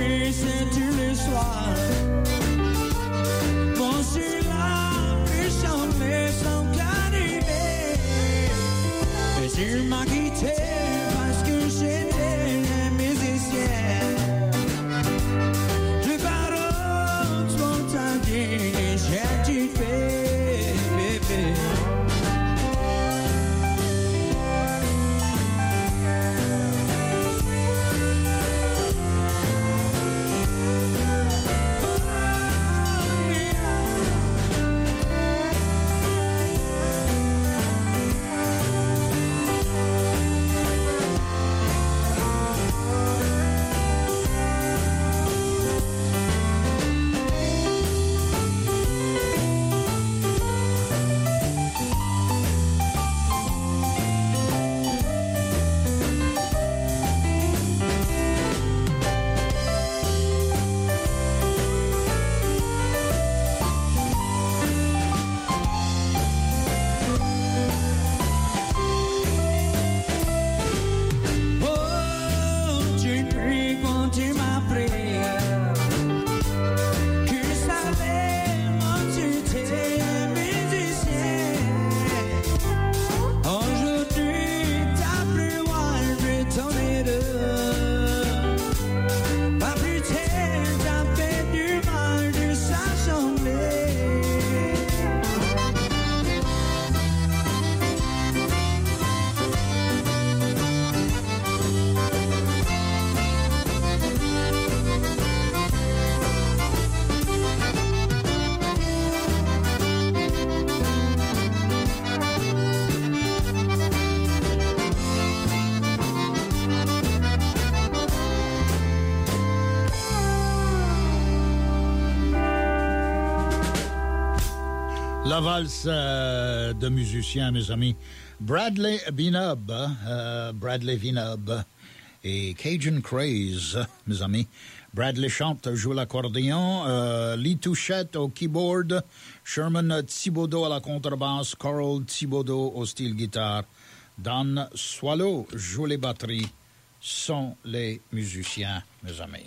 et c'est tous les soirs. Bon, c'est là, mais sans qu'arriver. Mais il m'a quitté parce que j'étais un musicien. De paroles spontanées, j'ai dit bébé. La valse de musiciens, mes amis. Bradley Vinub et Cajun Craze, mes amis. Bradley chante, joue l'accordéon, Lee Touchette au keyboard, Sherman Thibodeau à la contrebasse, Carl Thibodeau au style guitare, Dan Swallow joue les batteries, sont les musiciens, mes amis.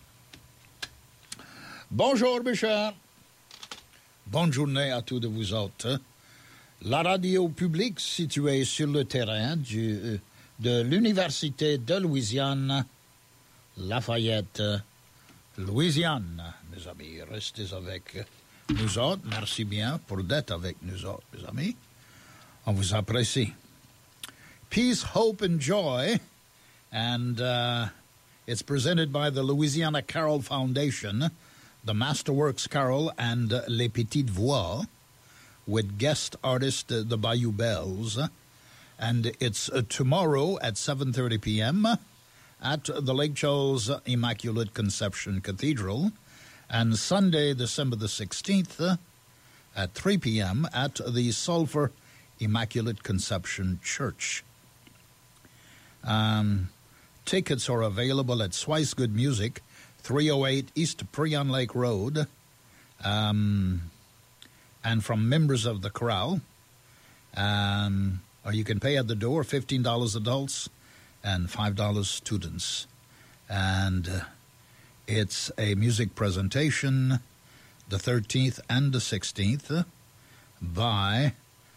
Bonjour, mes chers. Bonne journée à tous de vous autres. La radio publique située sur le terrain de l'Université de Louisiane, Lafayette, Louisiane. Mes amis, restez avec nous autres. Merci bien pour d'être avec nous autres, mes amis. On vous apprécie. Peace, Hope, and Joy. And it's presented by the Louisiana Carol Foundation, the Masterworks Carol and Les Petites Voix, with guest artist the Bayou Bells. And it's tomorrow at 7:30 p.m. at the Lake Charles Immaculate Conception Cathedral, and Sunday, December the 16th, at 3 p.m. at the Sulphur Immaculate Conception Church. Tickets are available at Swice Good Music, 308 East Prion Lake Road, and from members of the chorale. Or you can pay at the door, $15 adults and $5 students. And it's a music presentation the 13th and the 16th by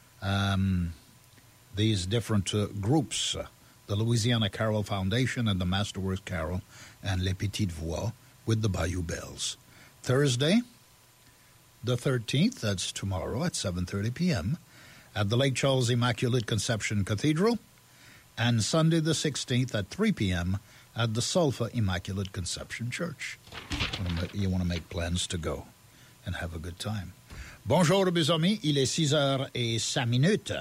these different groups, the Louisiana Carol Foundation and the Masterworks Carol and Les Petites Voix with the Bayou Bells. Thursday, the 13th, that's tomorrow at 7:30 p.m. at the Lake Charles Immaculate Conception Cathedral, and Sunday the 16th at 3 p.m. at the Sulphur Immaculate Conception Church. You want to make plans to go and have a good time. Bonjour mes amis, il est 6h05.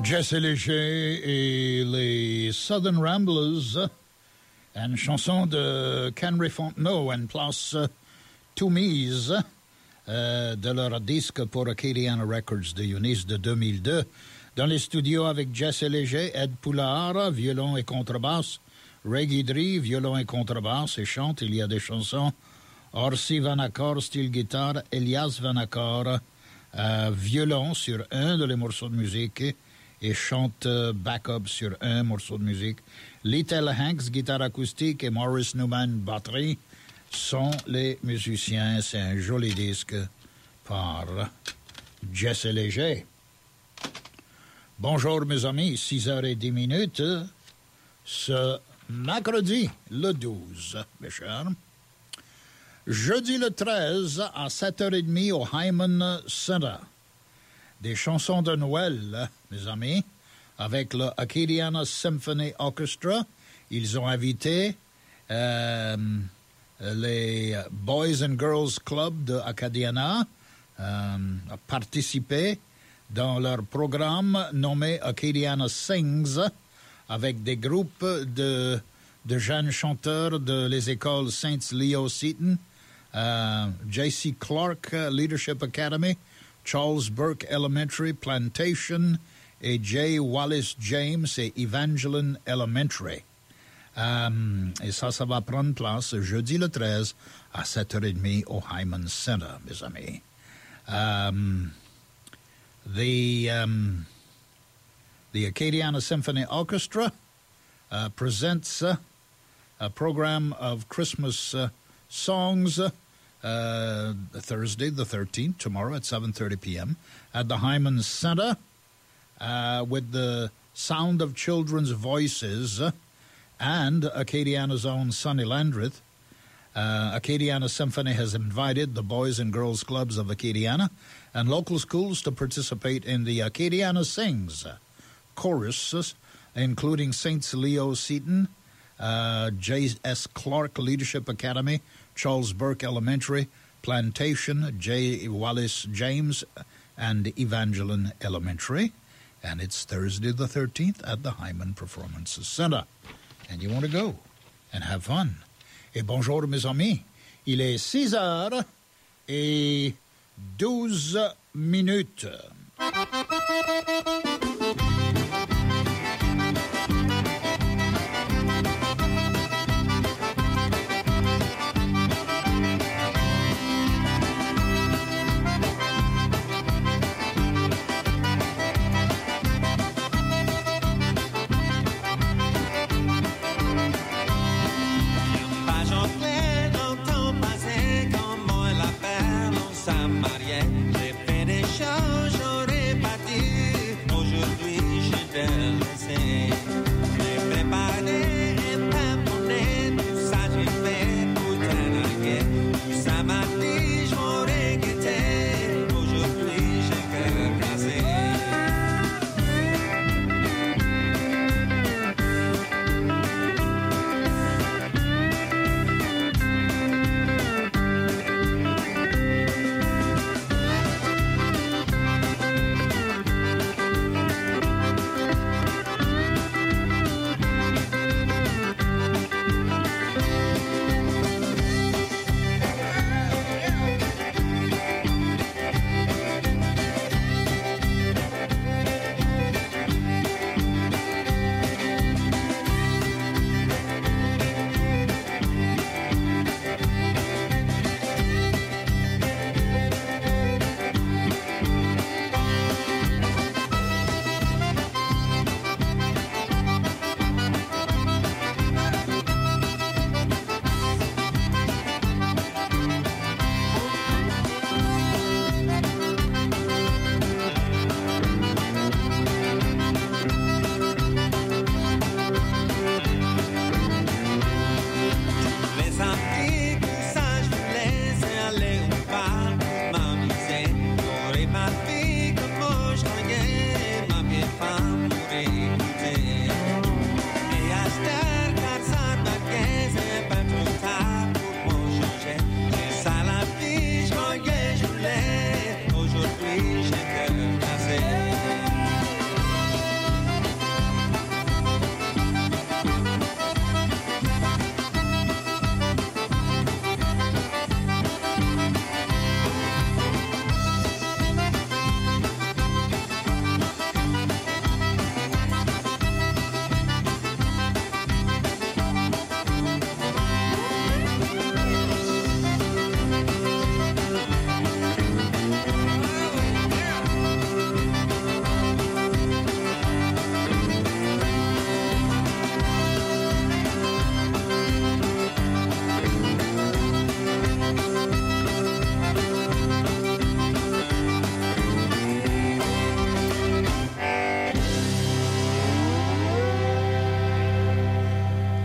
Jesse Léger et les Southern Ramblers, une chanson de Henry Fontenot, une place To Me's de leur disque pour Acadiana Records de Eunice de 2002. Dans les studios avec Jesse Léger, Ed Poulard, violon et contrebasse, Ray Guidry, violon et contrebasse et chante. Il y a des chansons. Orsi Vanakkor, style guitare, Elias Vanakkor, violon sur un de les morceaux de musique et chante backup sur un morceau de musique. Little Hanks, guitare acoustique, et Morris Newman, batterie, sont les musiciens. C'est un joli disque par Jesse Léger. Bonjour mes amis, 6h10, ce mercredi le 12, mes chers. Jeudi le 13 à 7h30 au Hyman Center. Des chansons de Noël, mes amis, avec le Acadiana Symphony Orchestra. Ils ont invité les Boys and Girls Club de Acadiana à participer dans leur programme nommé Acadiana Sings, avec des groupes de jeunes chanteurs de les écoles Saint Leo Seton, J.C. Clark Leadership Academy, Charles Burke Elementary, Plantation, et J. Wallace James et Evangeline Elementary. Et ça va prendre place jeudi le 13 à 7h30 au Hyman Center, mes amis. The Acadiana Symphony Orchestra presents a program of Christmas songs Thursday the 13th, tomorrow at 7:30 p.m. at the Hyman Center with the sound of children's voices and Acadiana's own Sonny Landreth. Acadiana Symphony has invited the Boys and Girls Clubs of Acadiana and local schools to participate in the Acadiana Sings choruses, including St. Leo Seton, J.S. Clark Leadership Academy, Charles Burke Elementary, Plantation, J. Wallace James, and Evangeline Elementary. And it's Thursday the 13th at the Hyman Performance Center. And you want to go and have fun. Et bonjour mes amis, il est 6h12. J'ai fait des choses, j'aurais pas dû.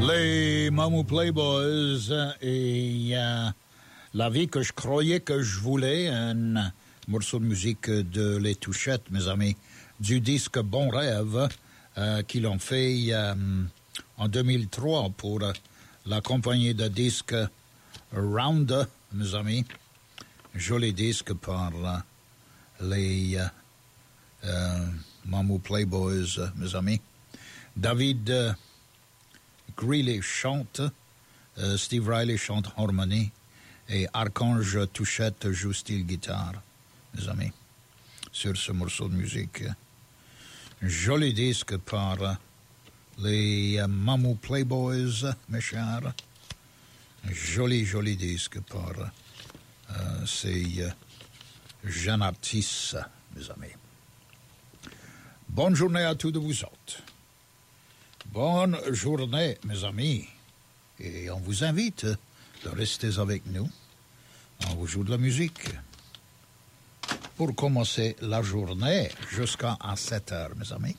Les Mamou Playboys et la vie que je croyais que je voulais, un morceau de musique de Les Touchettes, mes amis, du disque Bon Rêve, qu'ils ont fait en 2003 pour la compagnie de disques Round, mes amis. Joli disque par les Mamou Playboys, mes amis. David Greeley chante, Steve Riley chante harmonie et Archange Touchette joue style guitare, mes amis, sur ce morceau de musique. Joli disque par les Mamou Playboys, mes chers. Joli disque par ces jeunes artistes, mes amis. Bonne journée à tous de vous autres. Bonne journée, mes amis. Et on vous invite de rester avec nous. On vous joue de la musique. Pour commencer la journée jusqu'à 7 heures, mes amis.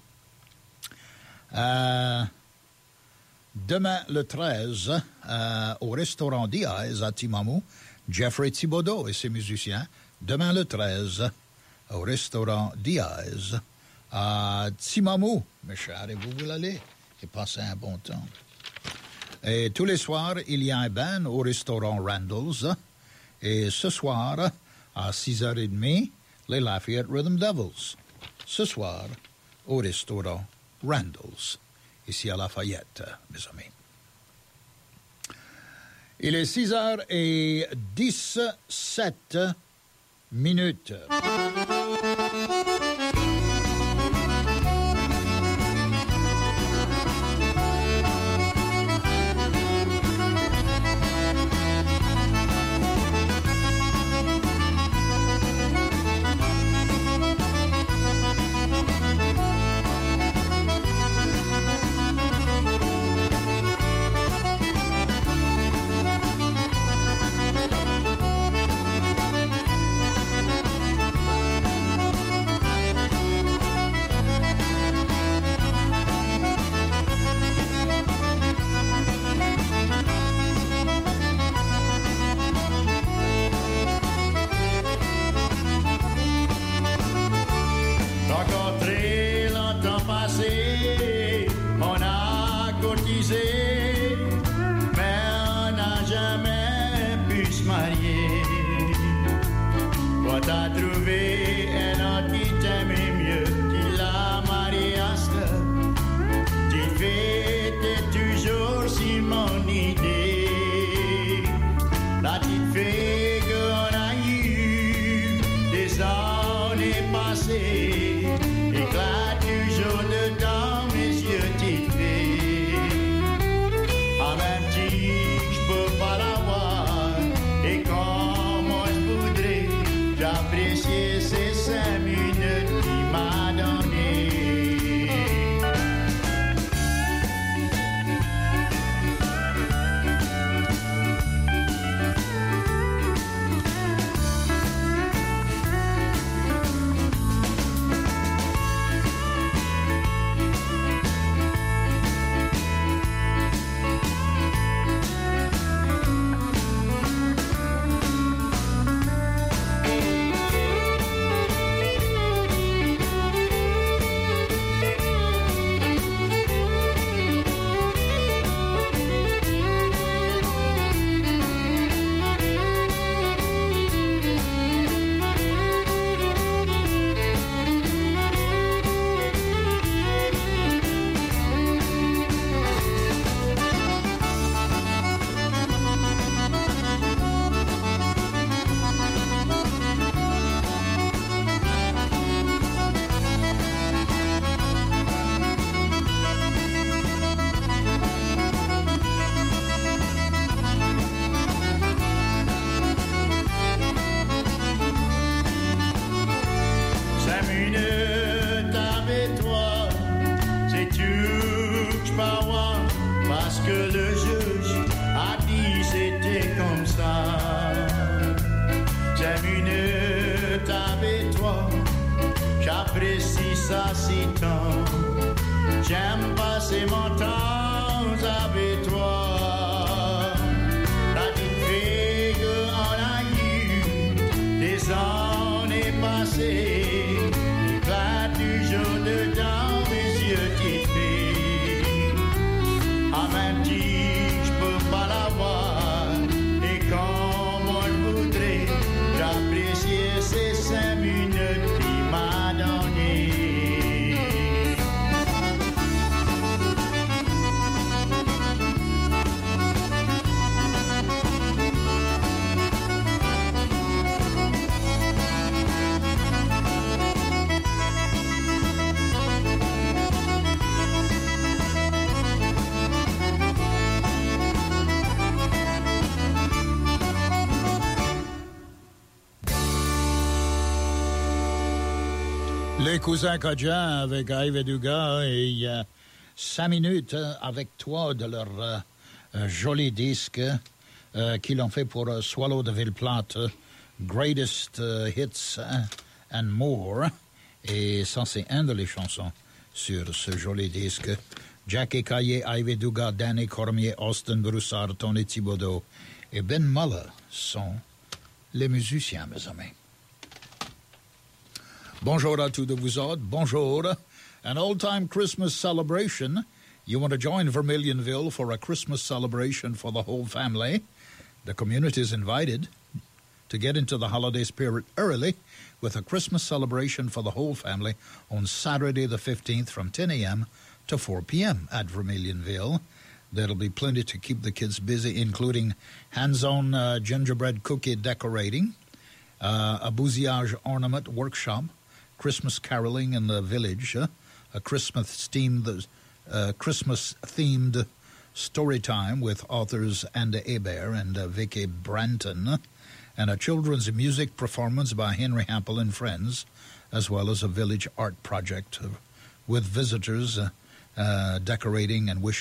Demain, le 13, au restaurant Diaz à Timamou, Jeffrey Thibodeau et ses musiciens. Demain, le 13, au restaurant Diaz à Timamou, mes chers, et vous voulez aller et passer un bon temps. Et tous les soirs, il y a un band au restaurant Randall's. Et ce soir, à 6h30, les Lafayette Rhythm Devils. Ce soir, au restaurant Randall's, ici à Lafayette, mes amis. Il est 6h17. J'aime passer mon temps avec toi. Les cousins Cajun avec Ivy Dugas et 5 minutes avec toi de leur joli disque qu'ils ont fait pour Swallow de Ville-Plate, Greatest Hits and More. Et ça, c'est un de les chansons sur ce joli disque. Jackie Caillé, Ivy Dugas, Danny Cormier, Austin Broussard, Tony Thibodeau et Ben Muller sont les musiciens, mes amis. Bonjour à tous de vous autres. Bonjour. An old-time Christmas celebration. You want to join Vermilionville for a Christmas celebration for the whole family? The community is invited to get into the holiday spirit early with a Christmas celebration for the whole family on Saturday the 15th from 10 a.m. to 4 p.m. at Vermilionville. There'll be plenty to keep the kids busy, including hands-on gingerbread cookie decorating, a bousillage ornament workshop, Christmas caroling in the village, a Christmas-themed story time with authors Andy Hebert and Vicky Branton, and a children's music performance by Henry Hampel and Friends, as well as a village art project with visitors decorating and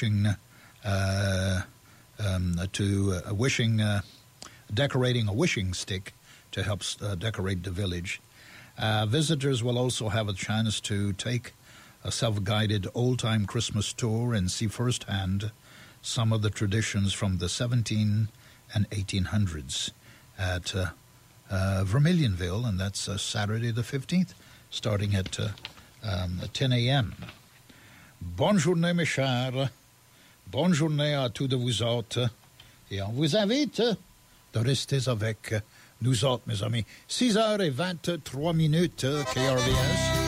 decorating a wishing stick to help decorate the village. Visitors will also have a chance to take a self-guided old-time Christmas tour and see firsthand some of the traditions from the 17 and 1800s at Vermilionville, and that's Saturday the 15th, starting at 10 a.m. Bonne journée, mes chers. Bonne journée à tous de vous autres. Et on vous invite de rester avec nous autres, mes amis. 6h23, KRVS.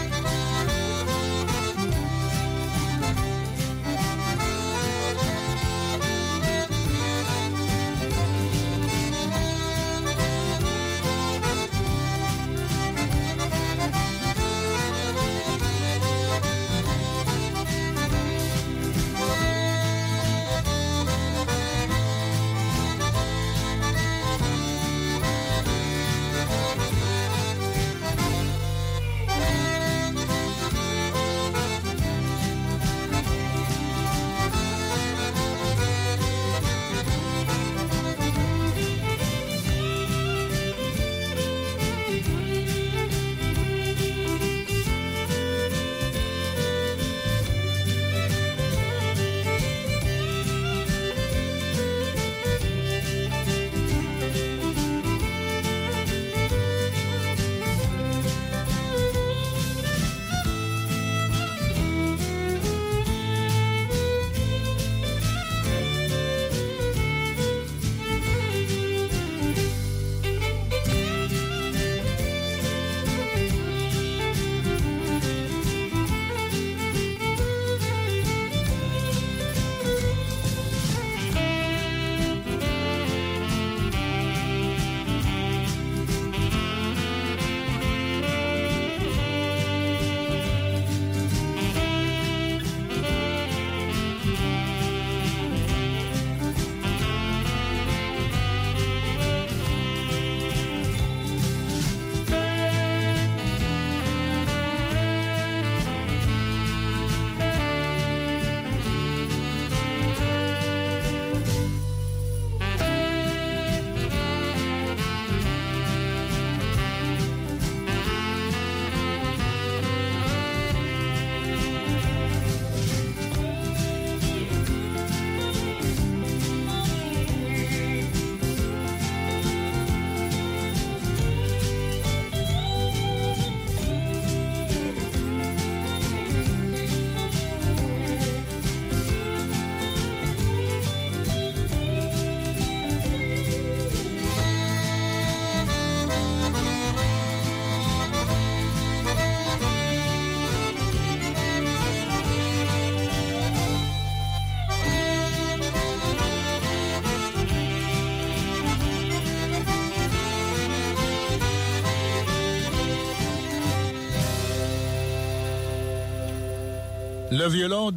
Le violon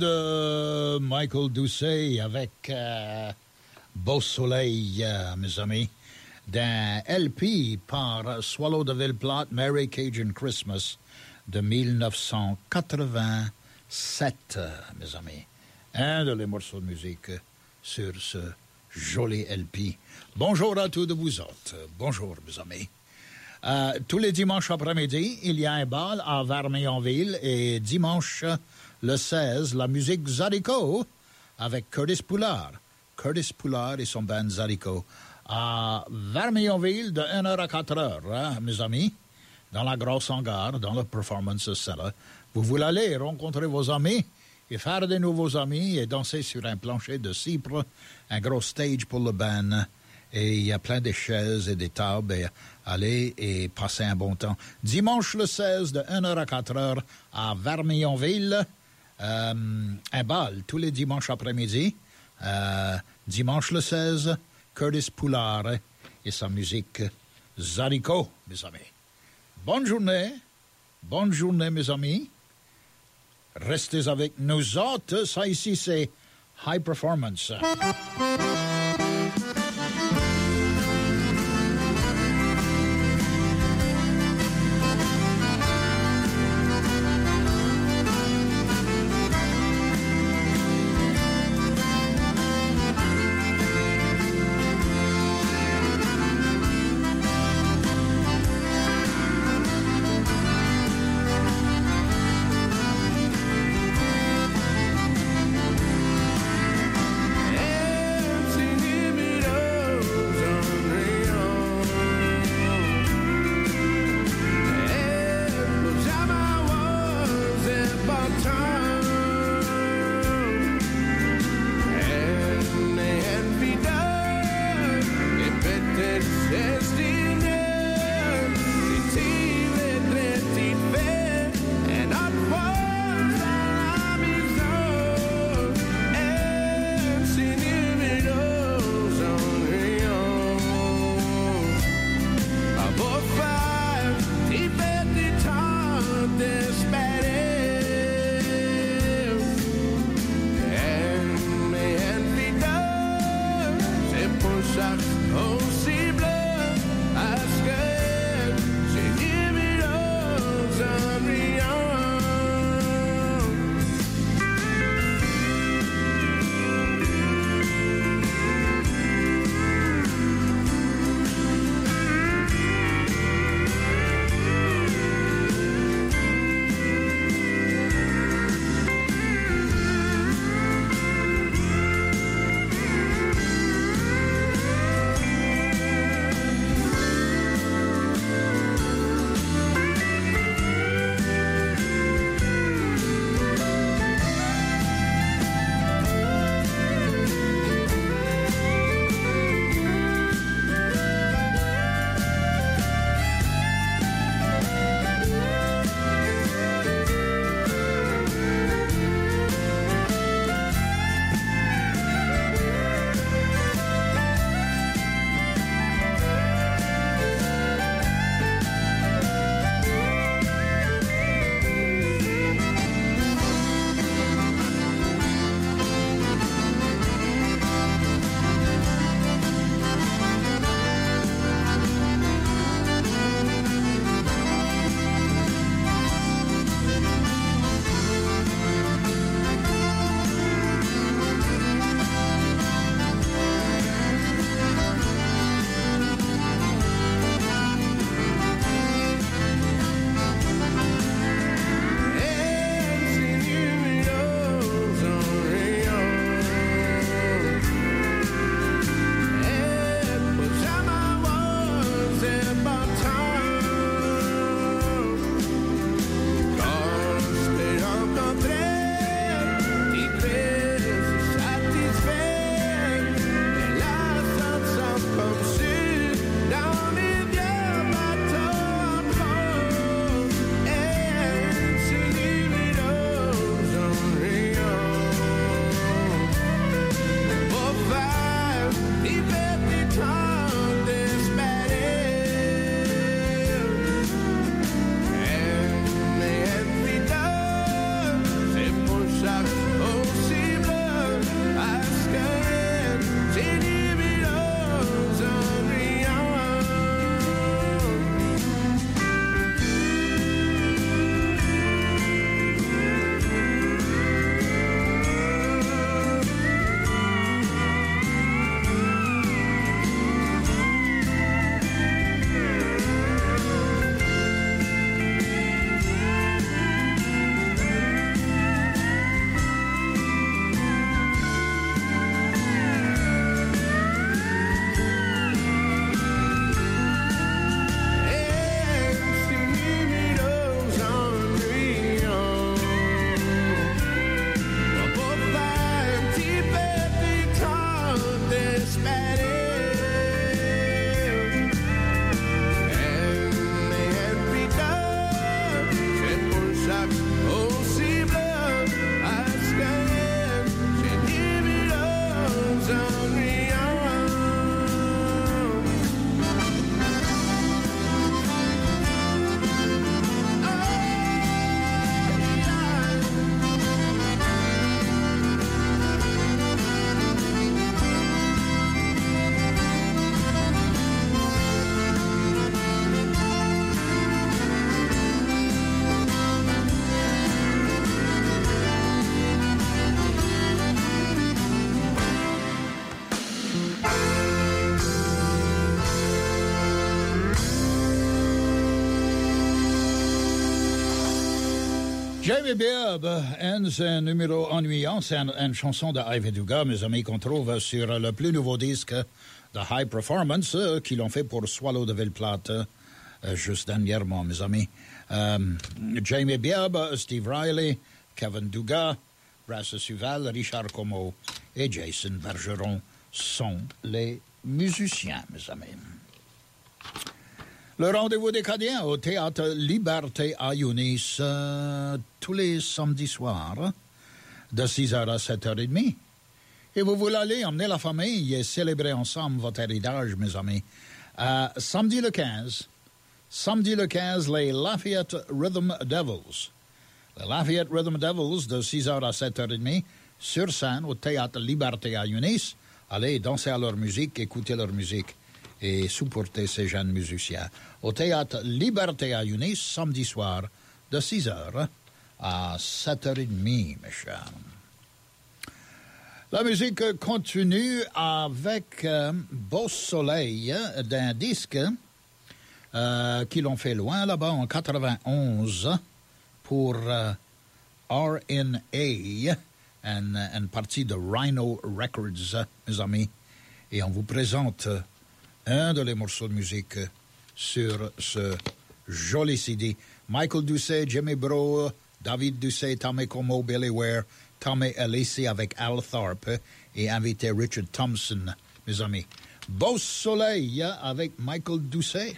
de Michael Doucet avec Beau Soleil, mes amis, d'un LP par Swallow de Ville-Plate, Merry Cajun Christmas, de 1987, mes amis. Un de les morceaux de musique sur ce joli LP. Bonjour à tous de vous autres. Bonjour, mes amis. Tous les dimanches après-midi, il y a un bal à Vermillonville et dimanche le 16, la musique Zydeco avec Curtis Poulard. Curtis Poulard et son band Zydeco à Vermillonville de 1h à 4h, hein, mes amis, dans la grosse hangar, dans le Performance Center. Vous voulez aller rencontrer vos amis et faire de nouveaux amis et danser sur un plancher de cypre, un gros stage pour le band. Et il y a plein de chaises et des tables et aller et passer un bon temps. Dimanche le 16 de 1h à 4h à Vermillonville, un bal tous les dimanches après-midi. Dimanche le 16, Curtis Poulard et sa musique Zydeco, mes amis. Bonne journée, mes amis. Restez avec nous autres. Ça ici, c'est High Performance. Jamie Bibb, un numéro ennuyant, c'est une chanson de Ivy Dugas, mes amis, qu'on trouve sur le plus nouveau disque de High Performance qu'ils ont fait pour Swallow de Ville-Plate juste dernièrement, mes amis. Jamie Bibb, Steve Riley, Kevin Dugas, Brass Suval, Richard Como et Jason Bergeron sont les musiciens, mes amis. Le rendez-vous des Cadiens au Théâtre Liberté à Yunis tous les samedis soirs de 6h à 7h30. Et vous voulez aller emmener la famille et célébrer ensemble votre héritage, mes amis. Samedi le 15, les Lafayette Rhythm Devils. Les Lafayette Rhythm Devils de 6h à 7h30 sur scène au Théâtre Liberté à Yunis. Allez danser à leur musique, écouter leur musique et supporter ces jeunes musiciens. Au Théâtre Liberté à Yunis, samedi soir, de 6h à 7h30, mes chers. La musique continue avec Beau Soleil d'un disque qu'ils ont fait loin là-bas en 91 pour RNA, une partie de Rhino Records, mes amis. Et on vous présente un de les morceaux de musique sur ce joli CD. Michael Doucet, Jimmy Bro, David Doucet, Tommy Como, Billy Ware, Tommy Alesi avec Al Tharpe et invité Richard Thompson, mes amis. Beau Soleil avec Michael Doucet.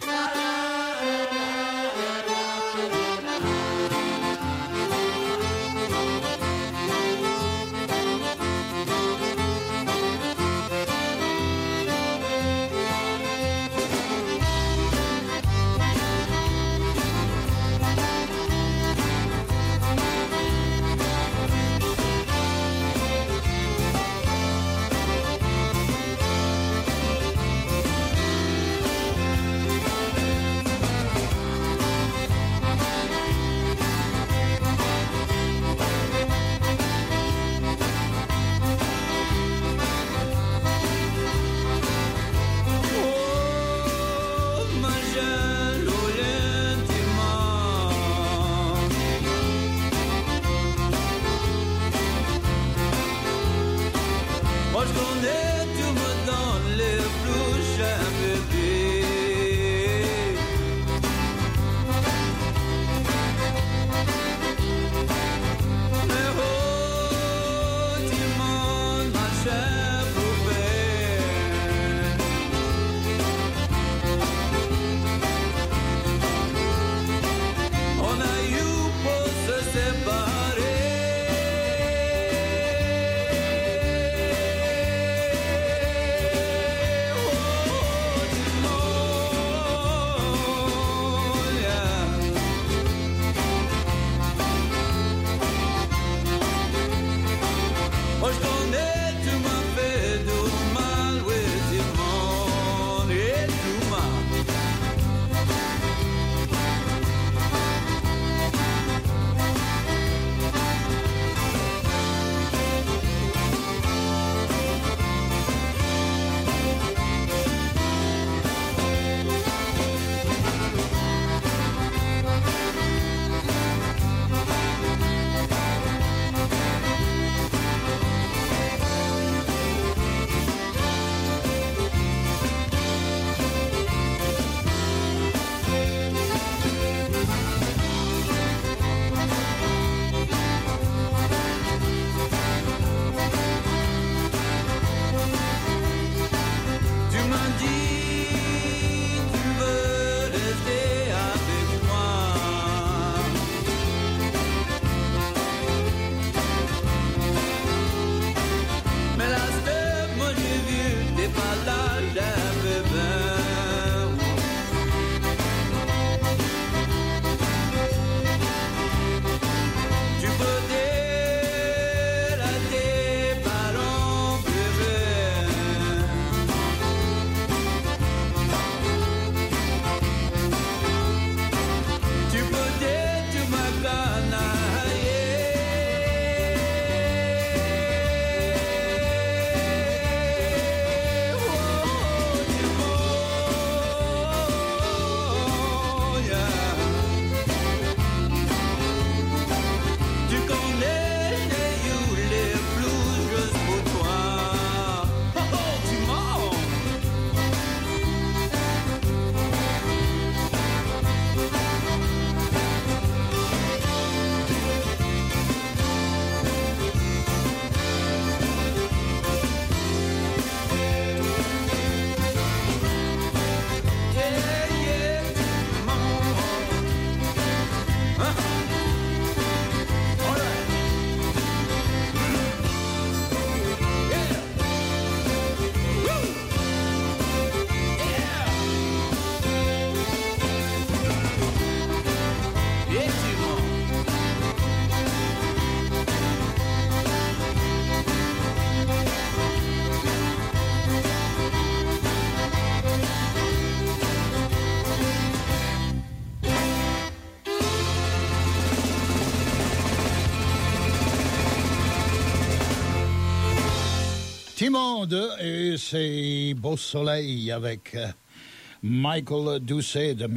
Timonde et ses beaux soleils avec Michael Doucet de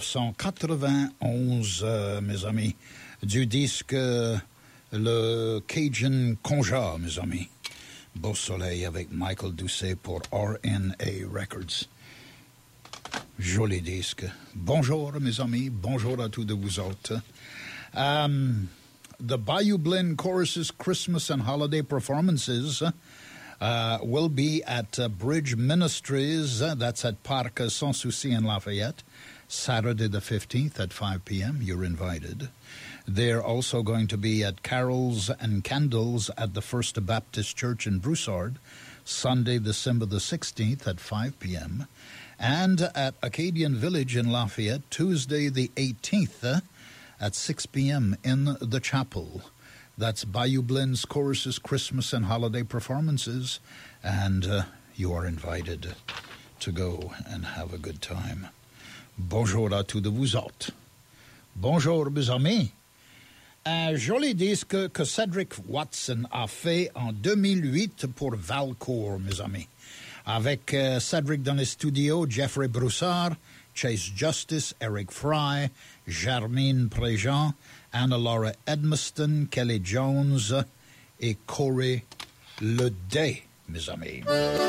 1991, mes amis, du disque Le Cajun Conja, mes amis. Beau soleil avec Michael Doucet pour RNA Records. Joli disque. Bonjour, mes amis. Bonjour à tous de vous autres. The Bayou Blend Choruses Christmas and Holiday Performances will be at Bridge Ministries, that's at Parc Sans Souci in Lafayette, Saturday the 15th at 5 p.m. You're invited. They're also going to be at Carols and Candles at the First Baptist Church in Broussard, Sunday, December the 16th at 5 p.m., and at Acadian Village in Lafayette, Tuesday the 18th at 6 p.m. in the chapel. That's Bayou Blend's Choruses, Christmas and Holiday Performances, and you are invited to go and have a good time. Bonjour à tous de vous autres. Bonjour, mes amis. Un joli disque que Cedric Watson a fait en 2008 pour Valcourt, mes amis. Avec Cedric dans les studios, Jeffrey Broussard, Chase Justice, Eric Fry, Germaine Préjean, Anna Laura Edmiston, Kelly Jones et Corey Leday, mes amis.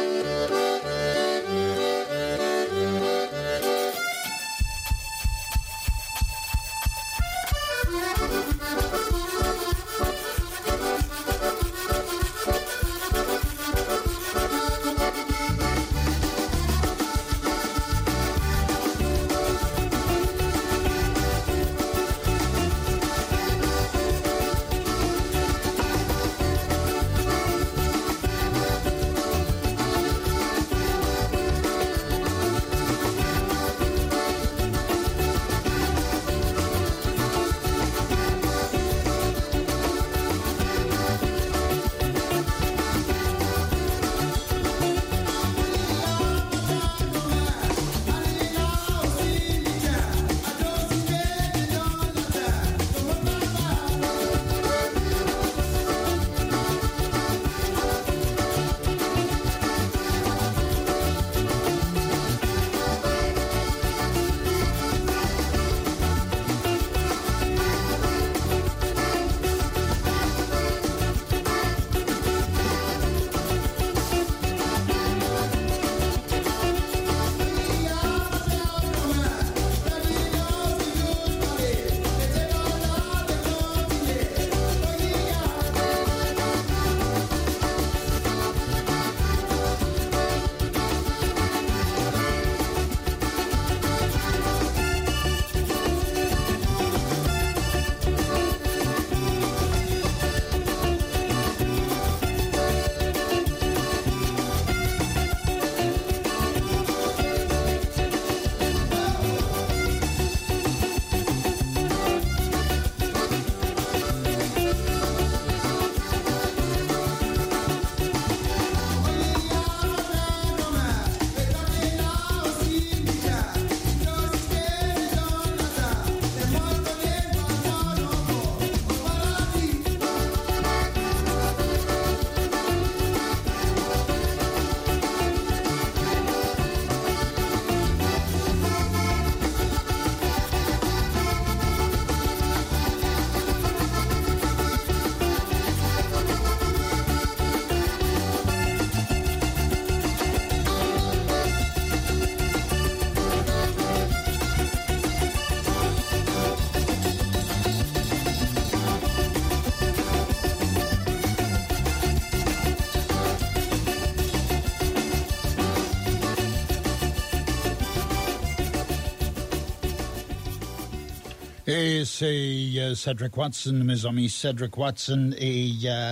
Et c'est Cedric Watson, mes amis, Cedric Watson et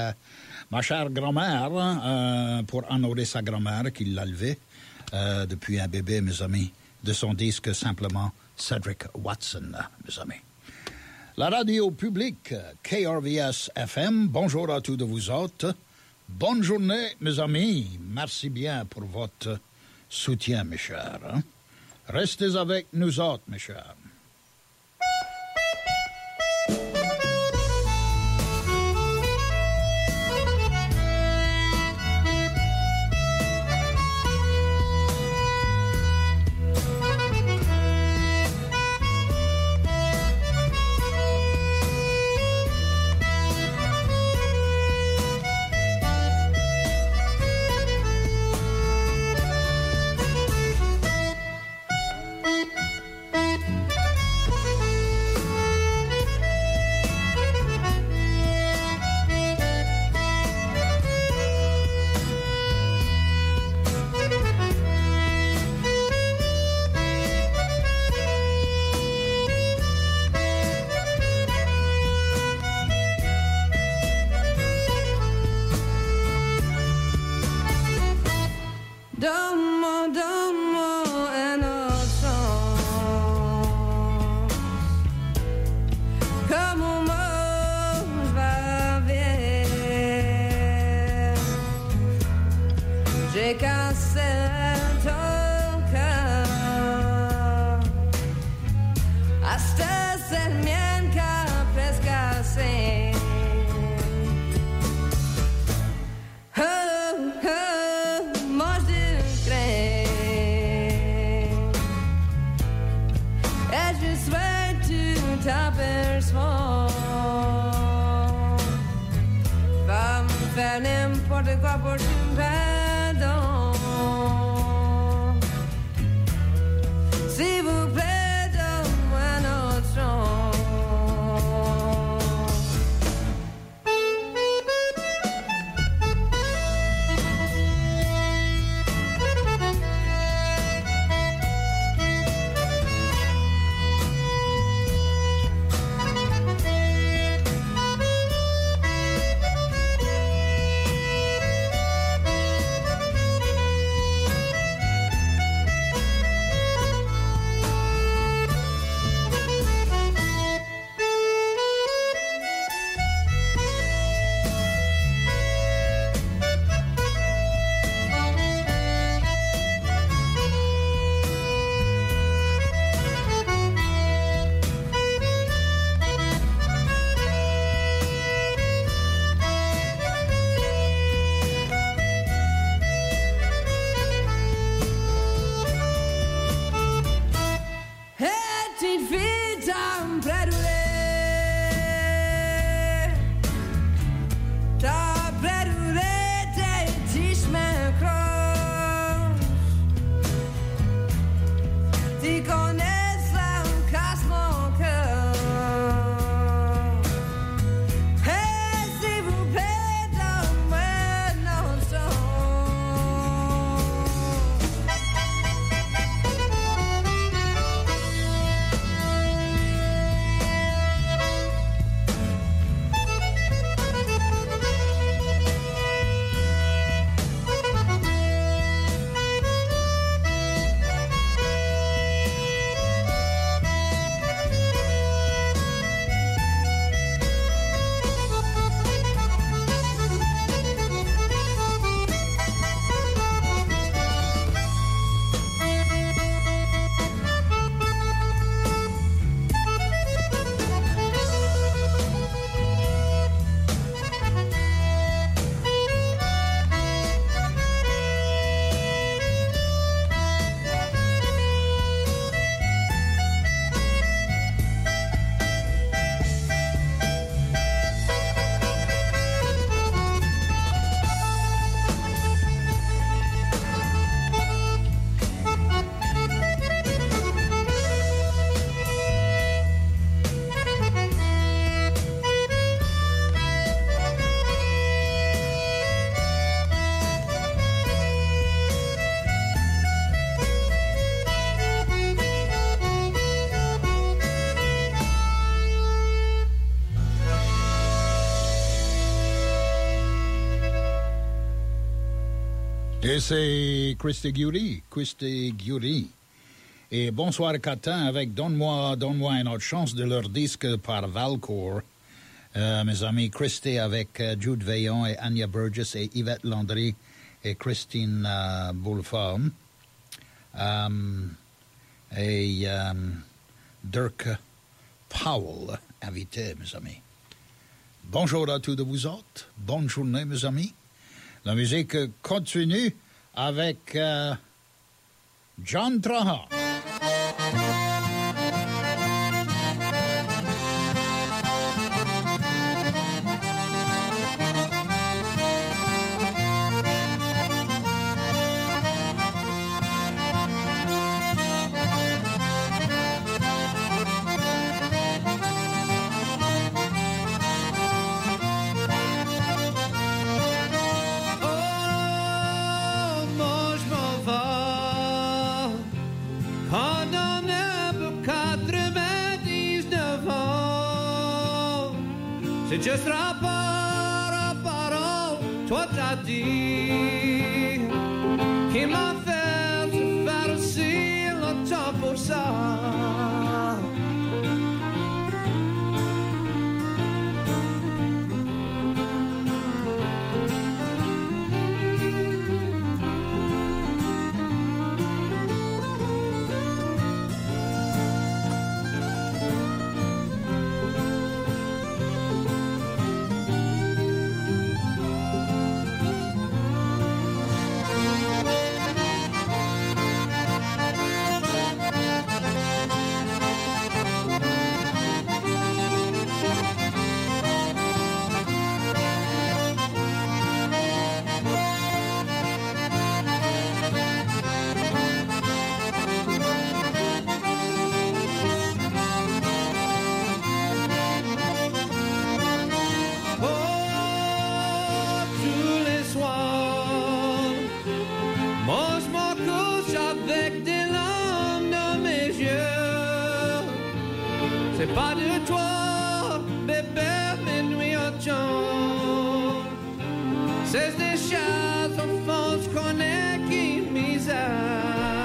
ma chère grand-mère, pour honorer sa grand-mère qui l'a levée depuis un bébé, mes amis, de son disque simplement Cedric Watson, mes amis. La radio publique KRVS FM, bonjour à tous de vous autres. Bonne journée, mes amis. Merci bien pour votre soutien, mes chers. Hein? Restez avec nous autres, mes chers. c'est ton cœur. Hasta c'est le mien qu'a presque assez. Oh, oh, mange du grain. Et je souhaite tout t'aperçois. Va me faire n'importe quoi pour te pardon. S'il vous plaît, donne-moi notre chance. Et c'est Christy Gury. Et Bonsoir Catin avec Donne-moi une autre chance de leur disque par Valcourt. Mes amis Christy avec Jude Veillon et Anya Burgess et Yvette Landry et Christine Boulefort. Et Dirk Powell, invité, mes amis. Bonjour à tous de vous autres. Bonne journée, mes amis. La musique continue avec John Traha. C'est juste rapport à parole, toi t'as dit, qui m'a fait faire aussi longtemps pour ça. Pas de toi, bébé, mes nuits au temps. C'est des chats enfants qu'on est qui misère.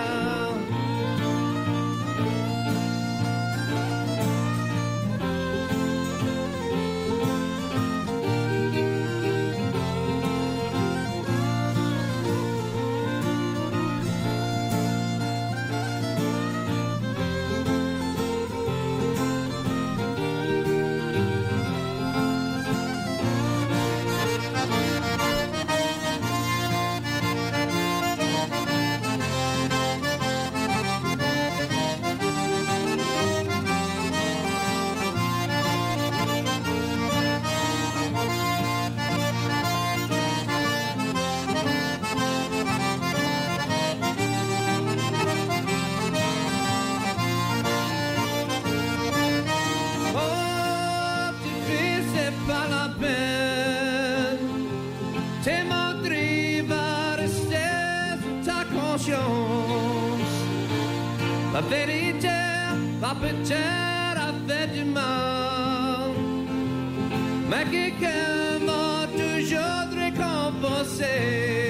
La vérité va peut-être avec du mal, mais quelqu'un va toujours te récompenser.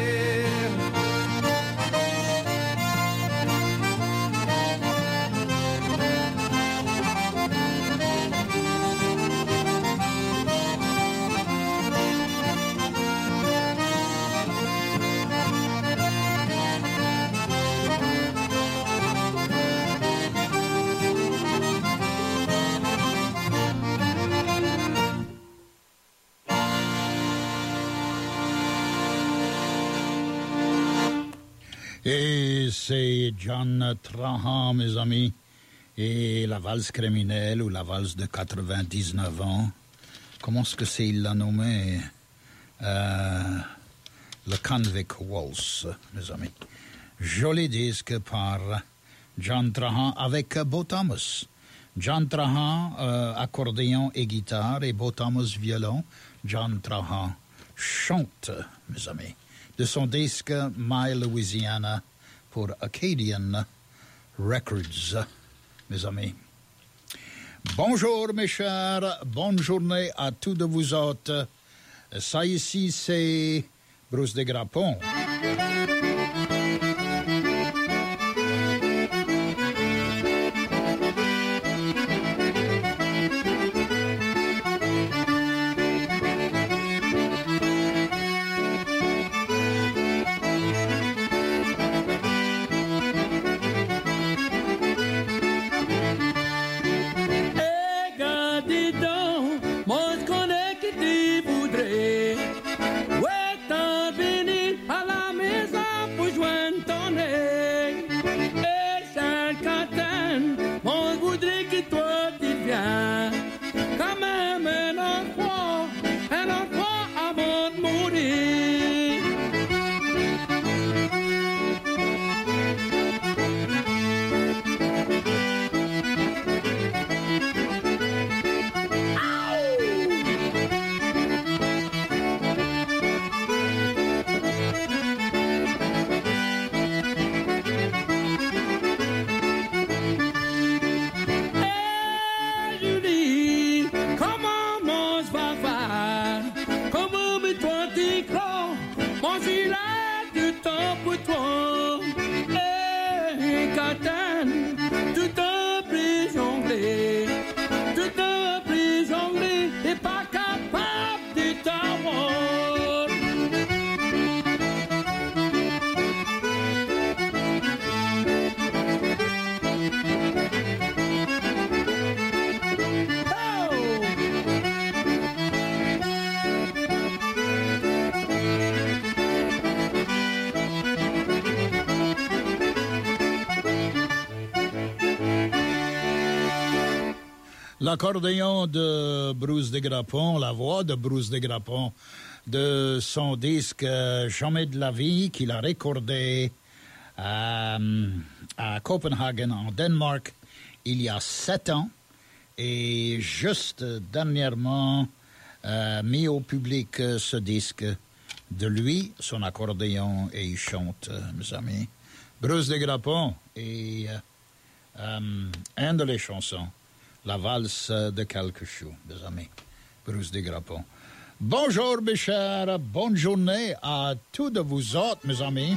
Et c'est John Trahan, mes amis, et la valse criminelle ou la valse de 99 ans. Comment est-ce que c'est, il l'a nommé? Le Convict Waltz, mes amis. Joli disque par John Trahan avec Beau Thomas. John Trahan, accordéon et guitare, et Beau Thomas, violon. John Trahan chante, mes amis, de son disque My Louisiana pour Acadian Records, mes amis. Bonjour mes chers, bonne journée à tous de vous autres. Ça ici c'est Bruce Desgrappons. L'accordéon de Bruce Desgrappons, la voix de Bruce Desgrappons, de son disque Jamais de la vie, qu'il a recordé à Copenhague, en Danemark, il y a 7 ans, et juste dernièrement mis au public ce disque de lui, son accordéon, et il chante, mes amis. Bruce Desgrappons et une de les chansons la valse de quelques choux, mes amis. Bruce Desgrappons. Bonjour, mes chers. Bonne journée à tous de vous autres, mes amis.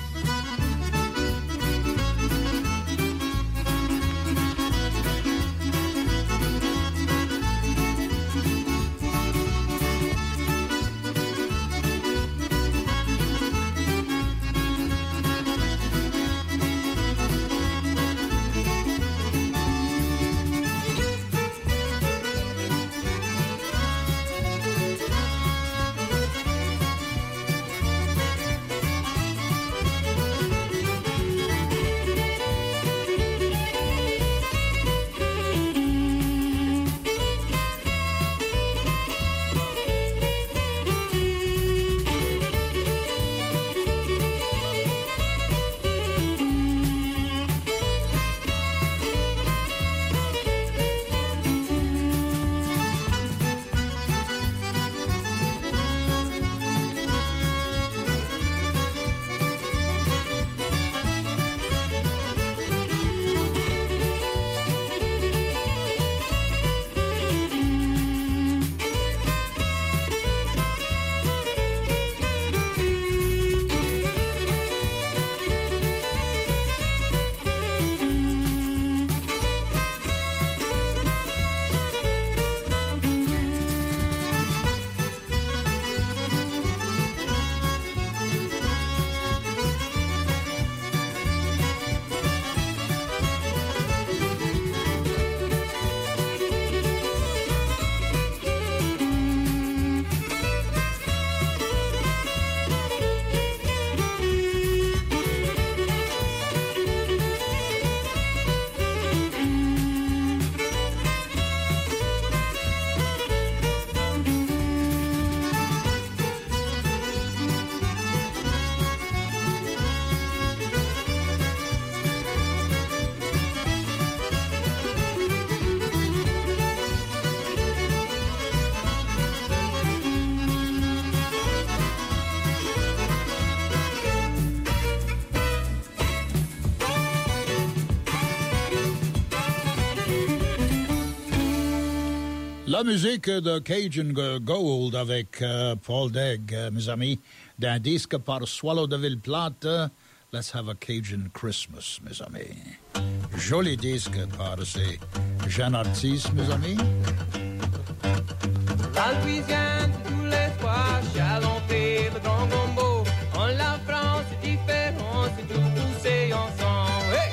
La musique de Cajun Gold avec Paul Degg, mes amis, d'un disque par Swallow de Ville-Plate. Let's have a Cajun Christmas, mes amis. Joli disque par ces jeunes artistes, mes amis. La Louisiane, tous les fois, chalenté, le grand gombo. En la France, c'est différent, c'est tout poussé ensemble. Hey!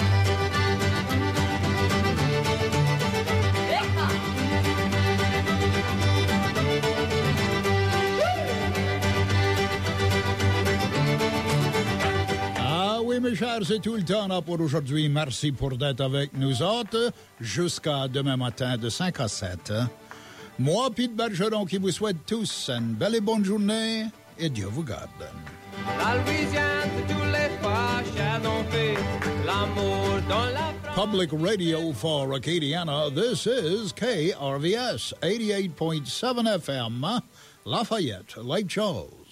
Ah oui, mes chers, c'est tout le temps là pour aujourd'hui. Merci pour d'être avec nous autres jusqu'à demain matin de 5 à 7. Moi, Pete Bergeron, qui vous souhaite tous une belle et bonne journée et Dieu vous garde. La Louisiane, c'est tous les fois, chalenté, l'amour dans la France. Public radio for Acadiana, this is KRVS 88.7 FM, Lafayette, Lake Charles.